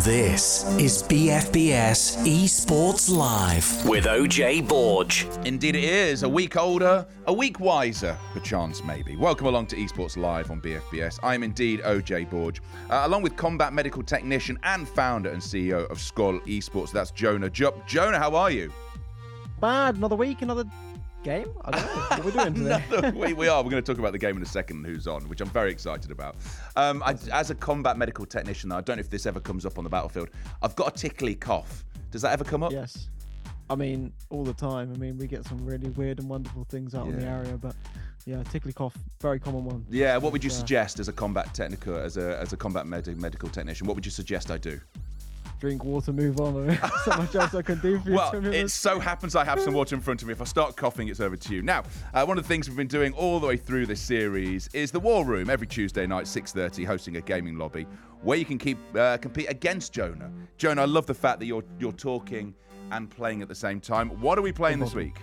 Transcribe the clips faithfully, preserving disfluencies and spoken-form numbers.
This is B F B S Esports Live with O J Borg. Indeed it is. A week older, a week wiser, perchance maybe. Welcome along to Esports Live on B F B S. I am indeed O J Borg, uh, along with combat medical technician and founder and C E O of Skol Esports. That's Jonah Jupp. Jonah, how are you? Bad. Another week, another game? I don't know. What are we doing today? Another week. We are. We're going to talk about the game in a second, who's on, which I'm very excited about. Um, I, as a combat medical technician, though, I don't know if this ever comes up on the battlefield. I've got a tickly cough. Does that ever come up? Yes. I mean, all the time. I mean, we get some really weird and wonderful things out Yeah. in the area, but yeah, tickly cough, very common one. Yeah. What would you Yeah. suggest as a combat technical, as a as a combat med- medical technician? What would you suggest I do? Drink water, move on. There's so much else I can do for you. Well, to be it honest. so happens I have some water in front of me. If I start coughing, it's over to you. Now, uh, one of the things we've been doing all the way through this series is the War Room. Every Tuesday night, six thirty, hosting a gaming lobby where you can keep uh, compete against Jonah. Jonah, I love the fact that you're you're talking and playing at the same time. What are we playing this week?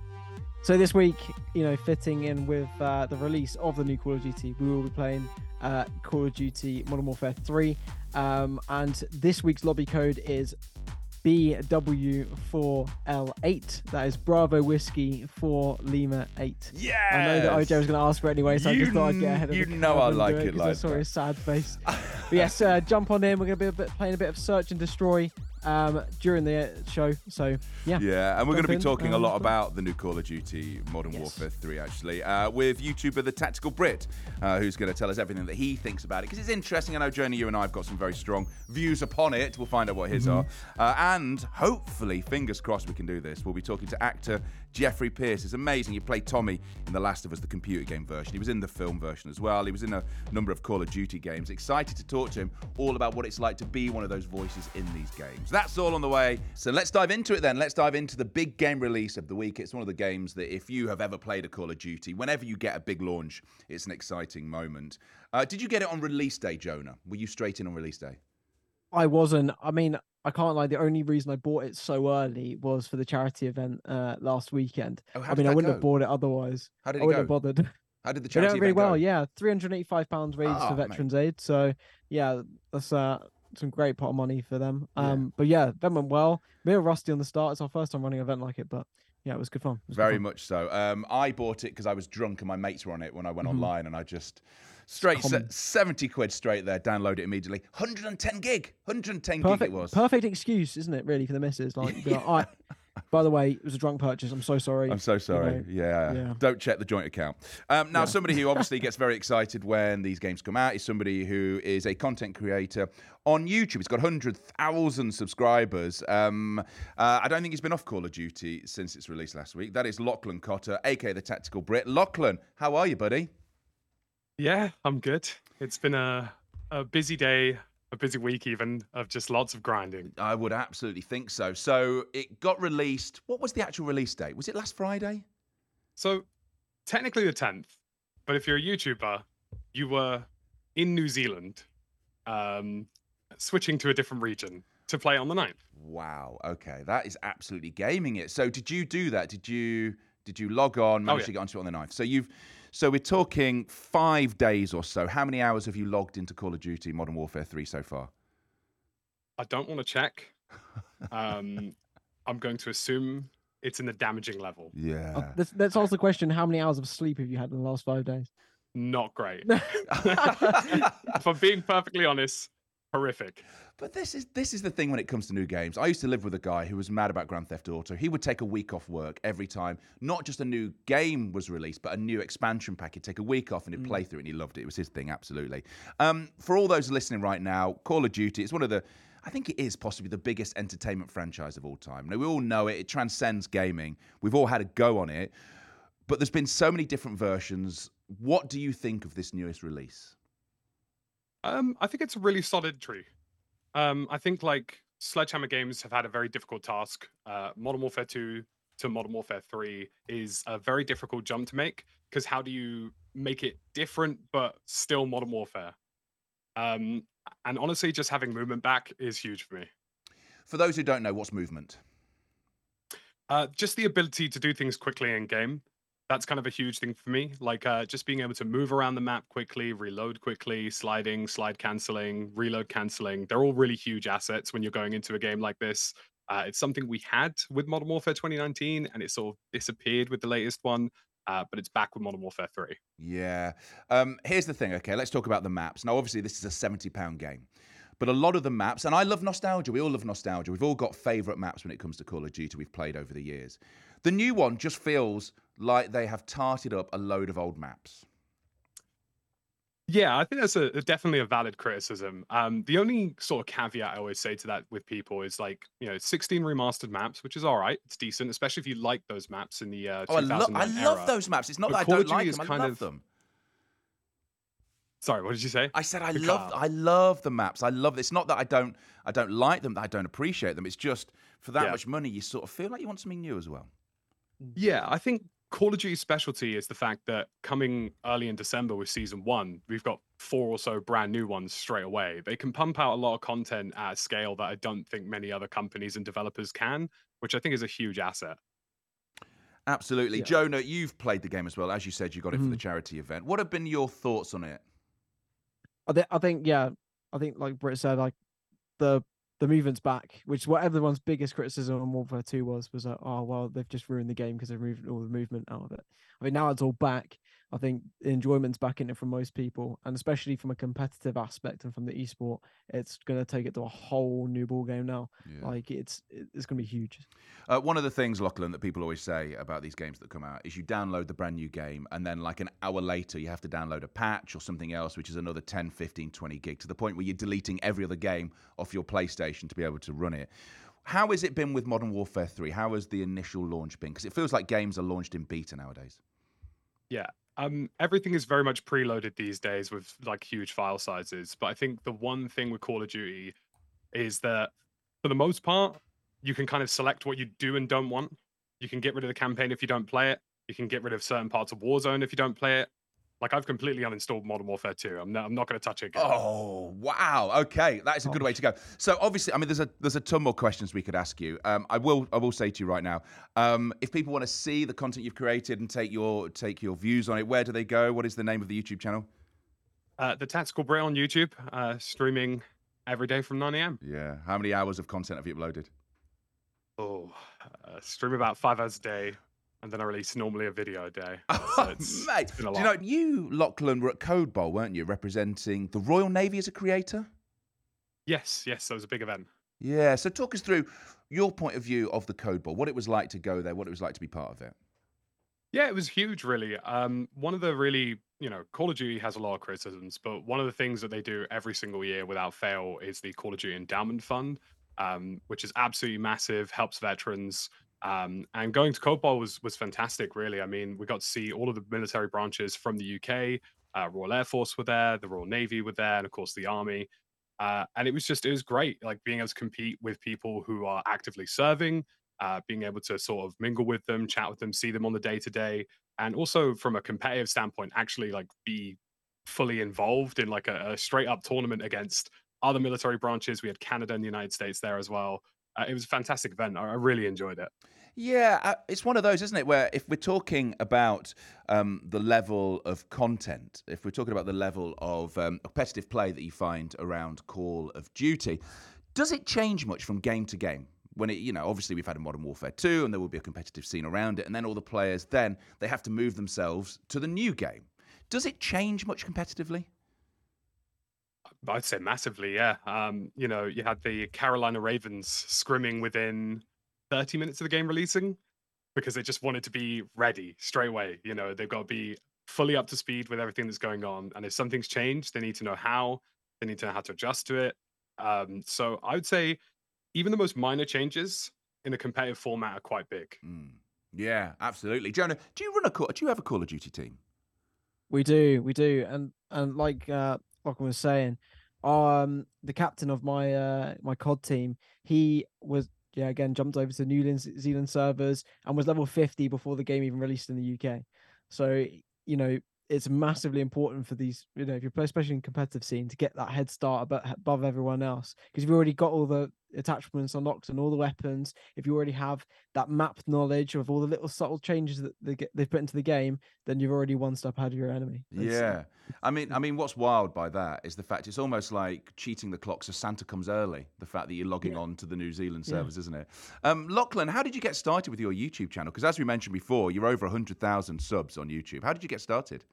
So this week, you know, fitting in with uh, the release of the new Call of Duty, we will be playing uh, Call of Duty Modern Warfare three. Um, and this week's lobby code is B W four L eight. That is Bravo Whiskey four Lima eight. Yes! I know that O J was going to ask for it anyway, so You I just thought I'd get ahead of you the know curve I and like do it 'cause like I saw that. his sad face. But yes, uh, jump on in. We're going to be a bit, playing a bit of Search and Destroy um, during the show. So yeah. Yeah, and we're going to be Jump in, talking a um, lot about the new Call of Duty Modern Yes. Warfare three, actually, uh, with YouTuber The Tactical Brit, uh, who's going to tell us everything that he thinks about it, because it's interesting. I know, Jonah, you and I have got some very strong views upon it. We'll find out what his Mm-hmm. are. Uh, and hopefully, fingers crossed, we can do this. We'll be talking to actor Jeffrey Pierce. It's amazing. He played Tommy in The Last of Us, the computer game version. He was in the film version as well. He was in a number of Call of Duty games. Excited to talk to him all about what it's like to be one of those voices in these games. That's all on the way. So let's dive into it then. Let's dive into the big game release of the week. It's one of the games that if you have ever played a Call of Duty, whenever you get a big launch, it's an exciting moment. Uh, did you get it on release day, Jonah? Were you straight in on release day? I wasn't. I mean, I can't lie. The only reason I bought it so early was for the charity event uh, last weekend. Oh, how I did mean, I that wouldn't go? have bought it otherwise. How did I it wouldn't go? have bothered. How did the They charity did really event well, go? yeah. three hundred eighty-five pounds raised Oh, for mate. Veterans Aid. So, yeah, that's uh, some great pot of money for them. Um, But yeah, that went well. A bit rusty on the start. It's our first time running an event like it, but yeah, it was good fun. It was good Very fun. much so. Um, I bought it because I was drunk and my mates were on it when I went Mhm. online, and I just straight se- common. seventy quid straight there, download it immediately. one hundred ten gig, one hundred ten gig Perfect, it was. perfect excuse, isn't it, really, for the missus? Like, be like, all right, by the way, it was a drunk purchase. I'm so sorry. I'm so sorry. know, yeah. yeah. Don't check the joint account. Um, now, Yeah. somebody who obviously gets very excited when these games come out is somebody who is a content creator on YouTube. He's got one hundred thousand subscribers. Um, uh, I don't think he's been off Call of Duty since its release last week. That is Lachlan Cotter, a k a the Tactical Brit. Lachlan, how are you, buddy? Yeah, I'm good. It's been a a busy day, a busy week even, of just lots of grinding. I would absolutely think so. So it got released. What was the actual release date? Was it last Friday? So technically the tenth, but if you're a YouTuber, you were in New Zealand, um, switching to a different region to play on the ninth. Wow. Okay, that is absolutely gaming it. So did you do that? Did you did you log on? Manage yeah. to get onto it on the ninth. So you've so we're talking five days or so. How many hours have you logged into Call of Duty Modern Warfare three so far? I don't want to check. Um, I'm going to assume it's in the damaging level. Yeah. Uh, let's, let's ask the question: how many hours of sleep have you had in the last five days? Not great. If I'm being perfectly honest, horrific. But this is this is the thing when it comes to new games. I used to live with a guy who was mad about Grand Theft Auto. He would take a week off work every time, not just a new game was released, but a new expansion pack. He'd take a week off and he'd play through it, and he loved it. It was his thing, absolutely. Um, for all those listening right now, Call of Duty, it's one of the, I think it is possibly the biggest entertainment franchise of all time. Now, we all know it. It transcends gaming. We've all had a go on it. But there's been so many different versions. What do you think of this newest release? Um, I think it's a really solid tree. Um, I think like Sledgehammer Games have had a very difficult task. Uh, Modern Warfare two to Modern Warfare three is a very difficult jump to make, because how do you make it different but still Modern Warfare? Um, and honestly, just having movement back is huge for me. For those who don't know, what's movement? Uh, just the ability to do things quickly in game. That's kind of a huge thing for me. Like uh, just being able to move around the map quickly, reload quickly, sliding, slide canceling, reload canceling. They're all really huge assets when you're going into a game like this. Uh, it's something we had with Modern Warfare twenty nineteen, and it sort of disappeared with the latest one. Uh, but it's back with Modern Warfare three. Yeah. Um, here's the thing. Okay, let's talk about the maps. Now, obviously, this is a seventy pound game. But a lot of the maps, and I love nostalgia. We all love nostalgia. We've all got favourite maps when it comes to Call of Duty we've played over the years. The new one just feels like they have tarted up a load of old maps. Yeah, I think that's a, a definitely a valid criticism. Um, the only sort of caveat I always say to that with people is like, you know, sixteen remastered maps, which is all right. It's decent, especially if you like those maps in the uh, Oh, I, lo- I two thousand nine love era. those maps. It's not But that I Call of don't Duty like is them. I kind love of- them. Sorry, what did you say? I said I The love car. I love the maps. I love it's not that I don't I don't like them, that I don't appreciate them. It's just for that Yeah. much money you sort of feel like you want something new as well. Yeah, I think Call of Duty's specialty is the fact that coming early in December with season one, we've got four or so brand new ones straight away. They can pump out a lot of content at a scale that I don't think many other companies and developers can, which I think is a huge asset. Absolutely. Yeah. Jonah, you've played the game as well. As you said, you got it for the Mhm. charity event. What have been your thoughts on it? I think, I think, yeah, I think like Britt said, like the the movement's back, which is what everyone's biggest criticism on Warfare two was, was like, oh well, they've just ruined the game because they've removed all the movement out of it. I mean, now it's all back. I think the enjoyment's back in it from most people, and especially from a competitive aspect and from the esport, it's going to take it to a whole new ball game now. Yeah. Like it's it's going to be huge. Uh, one of the things, Lachlan, that people always say about these games that come out is you download the brand new game and then like an hour later you have to download a patch or something else, which is another ten, fifteen, twenty gig, to the point where you're deleting every other game off your PlayStation to be able to run it. How has it been with Modern Warfare three? How has the initial launch been? Because it feels like games are launched in beta nowadays. Yeah. Um, everything is very much preloaded these days with like huge file sizes. But I think the one thing with Call of Duty is that for the most part, you can kind of select what you do and don't want. You can get rid of the campaign if you don't play it. You can get rid of certain parts of Warzone if you don't play it. Like I've completely uninstalled Modern Warfare two. I'm not, I'm not going to touch it again. Oh, wow. Okay, that is a good way to go. So obviously, I mean, there's a there's a ton more questions we could ask you. Um, I will I will say to you right now, um, if people want to see the content you've created and take your take your views on it, where do they go? What is the name of the YouTube channel? Uh, the Tactical Brit on YouTube, uh, streaming every day from nine a.m. Yeah. How many hours of content have you uploaded? Oh, uh, stream about five hours a day, and then I release normally a video a day. So Oh, it's, mate, it's been a do you lot. know you, Lachlan, were at Code Bowl, weren't you, representing the Royal Navy as a creator? Yes, yes, that was a big event. Yeah. So talk us through your point of view of the Code Bowl, what it was like to go there, what it was like to be part of it. Yeah, it was huge, really. Um, one of the really, you know, Call of Duty has a lot of criticisms, but one of the things that they do every single year without fail is the Call of Duty Endowment Fund, um, which is absolutely massive, helps veterans. Um, and going to Code Bowl was was fantastic, really. I mean, we got to see all of the military branches from the U K. Uh, Royal Air Force were there, the Royal Navy were there, and of course the Army. Uh, and it was just, it was great, like being able to compete with people who are actively serving, uh, being able to sort of mingle with them, chat with them, see them on the day to day, and also from a competitive standpoint, actually like be fully involved in like a, a straight up tournament against other military branches. We had Canada and the United States there as well. Uh, it was a fantastic event. I, I really enjoyed it. Yeah, uh, it's one of those, isn't it, where if we're talking about um, the level of content, if we're talking about the level of um, competitive play that you find around Call of Duty, does it change much from game to game? When it, you know, obviously we've had a Modern Warfare two and there will be a competitive scene around it, and then all the players, then they have to move themselves to the new game. Does it change much competitively? I'd say massively, yeah. Um, you know, you had the Carolina Ravens scrimming within thirty minutes of the game releasing because they just wanted to be ready straight away. You know, they've got to be fully up to speed with everything that's going on. And if something's changed, they need to know how, they need to know how to adjust to it. Um, so I would say even the most minor changes in a competitive format are quite big. Mm. Yeah, absolutely. Jonah, do you run a call, do you have a Call of Duty team? We do, we do, and and like uh, like I was saying, um, the captain of my uh my C O D team, he was yeah again jumped over to New Zealand servers and was level fifty before the game even released in the U K. So you know it's massively important for these, you know, if you're especially in competitive scene, to get that head start above, above everyone else, because you've already got all the attachments unlocked and all the weapons, if you already have that map knowledge of all the little subtle changes that they get, they've put into the game, then you've already one step ahead of your enemy. It's, Yeah. I mean, I mean, what's wild by that is the fact it's almost like cheating the clock so Santa comes early. The fact that you're logging Yeah. on to the New Zealand Yeah. servers, isn't it? Um, Lachlan, how did you get started with your YouTube channel? Because as we mentioned before, you're over one hundred thousand subs on YouTube. How did you get started?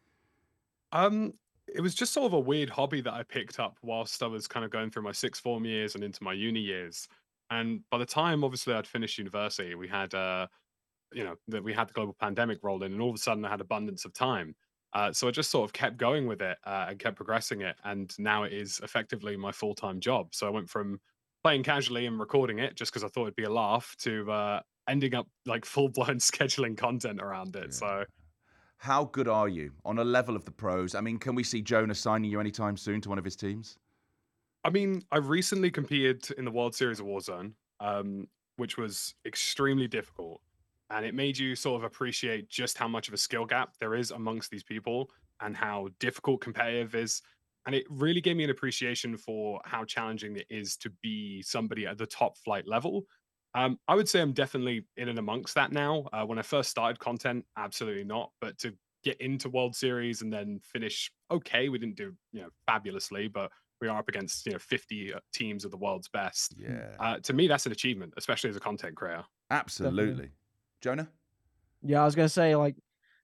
Um, it was just sort of a weird hobby that I picked up whilst I was kind of going through my sixth form years and into my uni years. And by the time, obviously, I'd finished university, we had, uh, you know, that we had the global pandemic roll in, and all of a sudden I had abundance of time. Uh, so I just sort of kept going with it uh, and kept progressing it, and now it is effectively my full-time job. So I went from playing casually and recording it just because I thought it'd be a laugh to uh, ending up like full-blown scheduling content around it. Yeah. So. How good are you on a level of the pros? I mean, can we see Jonah signing you anytime soon to one of his teams? I mean, I recently competed in the World Series of Warzone, um, which was extremely difficult. And it made you sort of appreciate just how much of a skill gap there is amongst these people and how difficult competitive is. And it really gave me an appreciation for how challenging it is to be somebody at the top flight level. Um, I would say I'm definitely in and amongst that now. Uh, when I first started content, absolutely not. But to get into World Series and then finish okay, we didn't do you know fabulously, but we are up against you know fifty teams of the world's best. Yeah. Uh, to me, that's an achievement, especially as a content creator. Absolutely. Definitely. Jonah? Yeah, I was gonna say, like,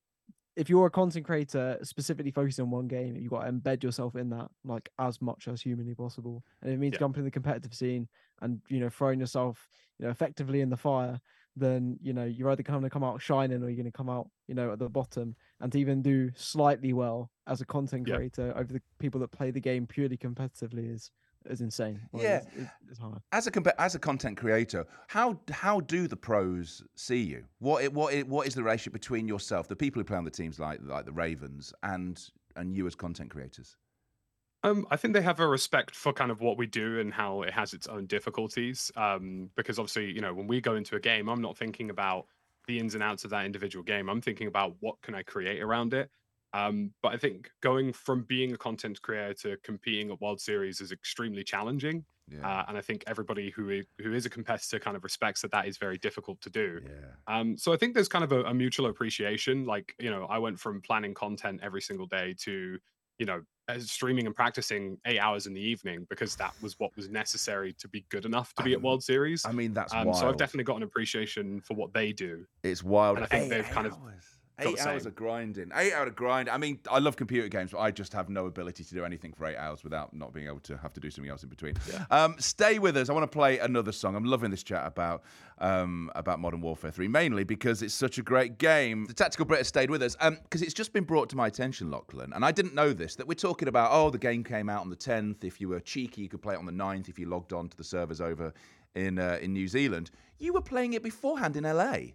if you're a content creator specifically focusing on one game, you've got to embed yourself in that like as much as humanly possible. And if it means Yeah. jumping in the competitive scene and you know throwing yourself you know effectively in the fire, then you know you're either going to come out shining or you're going to come out you know at the bottom. And to even do slightly well as a content Yeah. creator over the people that play the game purely competitively is is insane. Like, Yeah. it's, it's, it's hard. As a compa- as a content creator, how how do the pros see you? What it, what it, what is the relationship between yourself, the people who play on the teams like like the Ravens, and and you as content creators? Um, I think they have a respect for kind of what we do and how it has its own difficulties. Um, because obviously, you know, when we go into a game, I'm not thinking about the ins and outs of that individual game. I'm thinking about what can I create around it. Um, but I think going from being a content creator to competing at World Series is extremely challenging. Yeah. Uh, and I think everybody who is, who is a competitor kind of respects that that is very difficult to do. Yeah. Um, so I think there's kind of a, a mutual appreciation. Like, you know, I went from planning content every single day to, you know, uh, streaming and practicing eight hours in the evening because that was what was necessary to be good enough to be at Um, World Series. I mean, that's Um, wild. so I've definitely got an appreciation for what they do. It's wild. And I think Eight they've kind of hours. got Eight the hours same. of grinding. Eight hour of grind. I mean, I love computer games, but I just have no ability to do anything for eight hours without not being able to have to do something else in between. Yeah. Um, stay with us. I want to play another song. I'm loving this chat about um, about Modern Warfare three, mainly because it's such a great game. The Tactical Brit has stayed with us because um, it's just been brought to my attention, Lachlan, and I didn't know this, that we're talking about, oh, the game came out on the tenth. If you were cheeky, you could play it on the ninth if you logged on to the servers over in uh, in New Zealand. You were playing it beforehand in L A.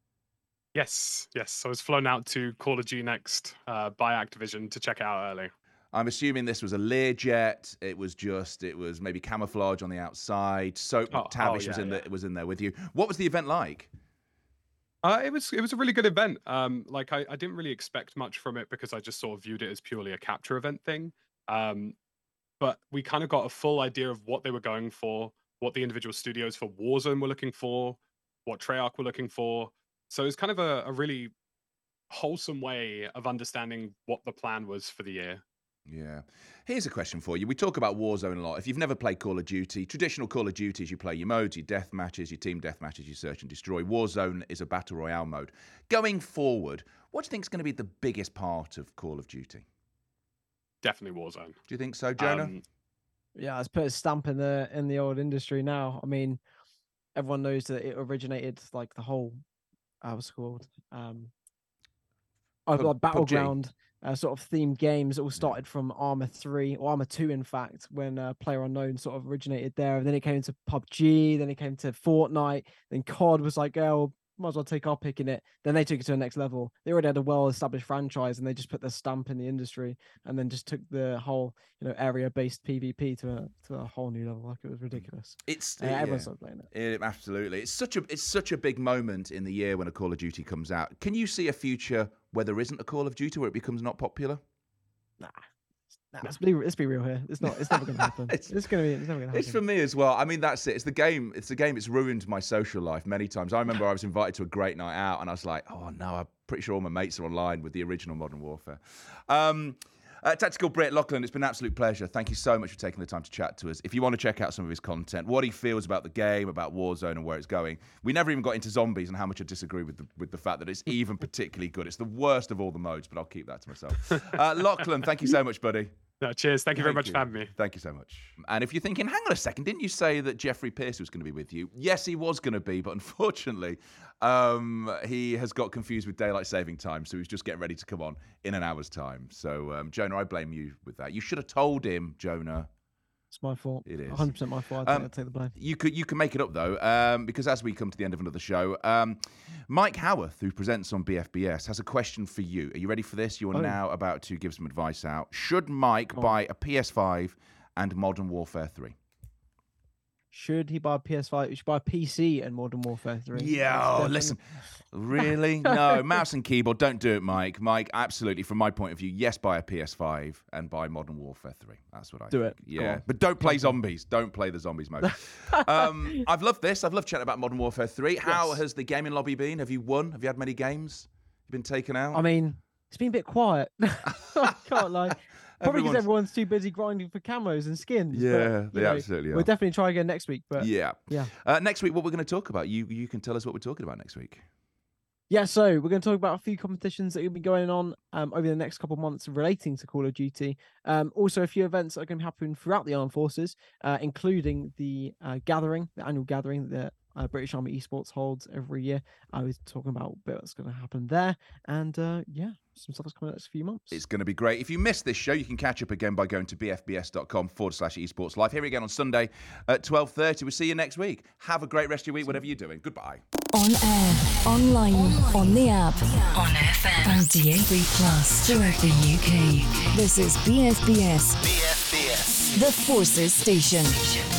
Yes, yes. So I was flown out to Call of Duty Next uh, by Activision to check it out early. I'm assuming this was a Learjet. It was just, it was maybe camouflage on the outside. Soap Oh, McTavish oh, was yeah, in yeah. the, was in there with you. What was the event like? Uh, it was it was a really good event. Um, like I, I didn't really expect much from it because I just sort of viewed it as purely a capture event thing. Um, but we kind of got a full idea of what they were going for, what the individual studios for Warzone were looking for, what Treyarch were looking for. So it was kind of a, a really wholesome way of understanding what the plan was for the year. Yeah. Here's a question for you. We talk about Warzone a lot. If you've never played Call of Duty, traditional Call of Duty is you play your modes, your death matches, your team death matches, your search and destroy. Warzone is a battle royale mode. Going forward, what do you think is going to be the biggest part of Call of Duty? Definitely Warzone. Do you think so, Jonah? Um, Yeah, it's put a stamp in the in the old industry now. I mean, everyone knows that it originated like the whole uh, what's it called? Um uh, Pub- like battleground uh, sort of themed games. It all Yeah. started from Arma three or Arma two, in fact, when uh, Player Unknown sort of originated there. And then it came into P U B G, then it came to Fortnite, then C O D was like, oh, might as well take our pick in it. Then they took it to the next level. They already had a well-established franchise, and they just put their stamp in the industry, and then just took the whole, you know, area-based PvP to a to a whole new level. Like, it was ridiculous. It's Uh, yeah. everyone started playing it. It- absolutely. It's such a it's such a big moment in the year when a Call of Duty comes out. Can you see a future where there isn't a Call of Duty, where it becomes not popular? Nah, Nah, let's be let's be real here. It's not. It's never going to happen. it's, it's going to be. It's never going to happen. It's for me as well. I mean, that's it. It's the game. It's the game. It's ruined my social life many times. I remember I was invited to a great night out, and I was like, "Oh no, I'm pretty sure all my mates are online with the original Modern Warfare." Um, Uh, Tactical Brit Lachlan, it's been an absolute pleasure. Thank you so much for taking the time to chat to us. If you want to check out some of his content, what he feels about the game, about Warzone and where it's going. We never even got into zombies and how much I disagree with the, with the fact that it's even particularly good. It's the worst of all the modes, but I'll keep that to myself. Uh, Lachlan, thank you so much, buddy. No, cheers. Thank you very Thank much you. for having me. Thank you so much. And if you're thinking, hang on a second, didn't you say that Jeffrey Pierce was going to be with you? Yes, he was going to be, but unfortunately, um, he has got confused with daylight saving time, so he's just getting ready to come on in an hour's time. So, um, Jonah, I blame you with that. You should have told him, Jonah. It's my fault. It is. one hundred percent my fault. I Um, think I take the blame. You could you can make it up though, um, because as we come to the end of another show, um, Mike Howarth, who presents on B F B S, has a question for you. Are you ready for this? You are Oh. now about to give some advice out. Should Mike Oh. buy a P S five and Modern Warfare three? Should he buy a P S five? He should buy a P C and Modern Warfare three. Yeah, That's oh, definitely- listen. Really? No, mouse and keyboard. Don't do it, Mike. Mike, absolutely, from my point of view, yes, buy a P S five and buy Modern Warfare three. That's what I Do think. it. Go Yeah, on. but don't play zombies. Don't play the zombies mode. um, I've loved this. I've loved chatting about Modern Warfare three. How Yes. has the gaming lobby been? Have you won? Have you had many games? You been taken out? I mean, it's been a bit quiet. I can't lie. Probably because Everyone's- everyone's too busy grinding for camos and skins. but, Yeah, you they know, absolutely are. We'll definitely try again next week. But yeah. yeah. Uh, next week, what we're going to talk about? You you can tell us what we're talking about next week. Yeah, so we're going to talk about a few competitions that will be going on um, over the next couple of months relating to Call of Duty. Um, also, a few events that are going to happen throughout the armed forces, uh, including the uh, gathering, the annual gathering that uh, British Army Esports holds every year. I was talking about a bit that's going to happen there. And uh, yeah, some stuff that's coming in the next few months. It's going to be great. If you missed this show, you can catch up again by going to bfbs.com forward slash esports live. Here again on Sunday at twelve thirty. We'll see you next week. Have a great rest of your week, whatever you're doing. Goodbye. On air, online, on the app, on F M, and D A B plus throughout the U K. This is B F B S, B F B S. the Forces Station.